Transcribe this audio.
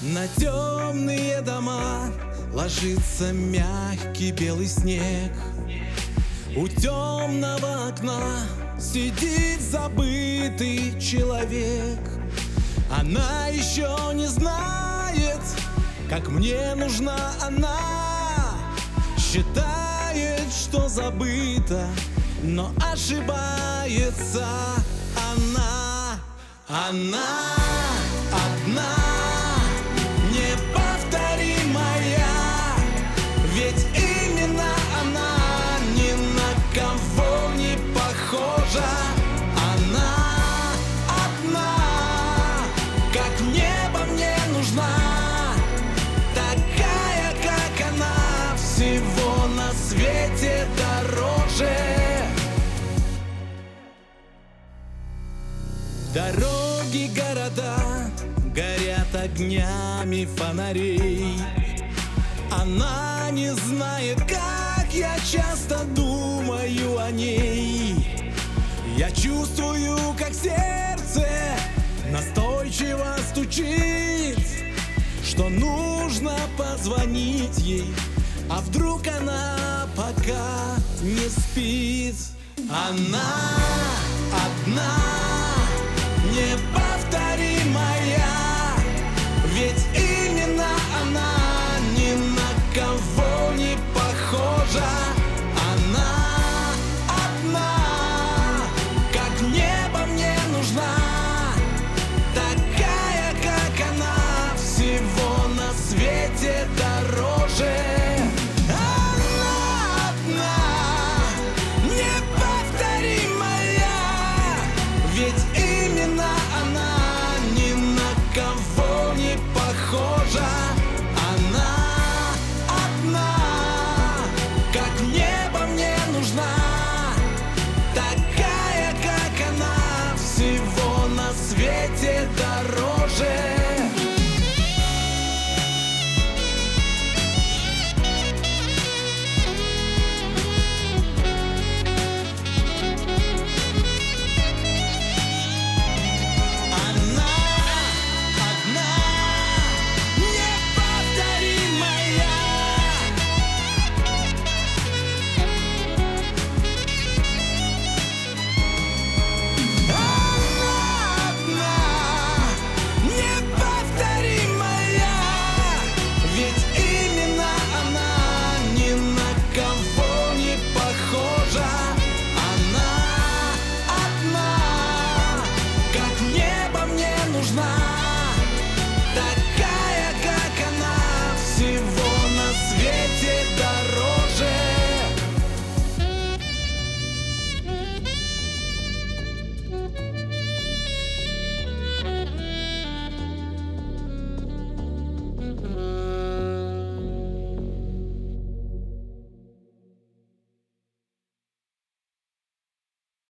На темные дома ложится мягкий белый снег. У темного окна сидит забытый человек. Она еще не знает, как мне нужна она. Считает, что забыта, но ошибается она. Она одна, неповторимая, ведь именно она ни на кого не похожа. Она одна, как небо мне нужна, такая, как она, всего на свете дороже. Дороги, города горят огнями фонарей. Она не знает, как я часто думаю о ней. Я чувствую, как сердце настойчиво стучит, что нужно позвонить ей, а вдруг она пока не спит. Она одна, неповторимая, ведь именно она ни на кого не похожа. Она одна, как небо мне нужна, такая, как она, всего на свете дороже.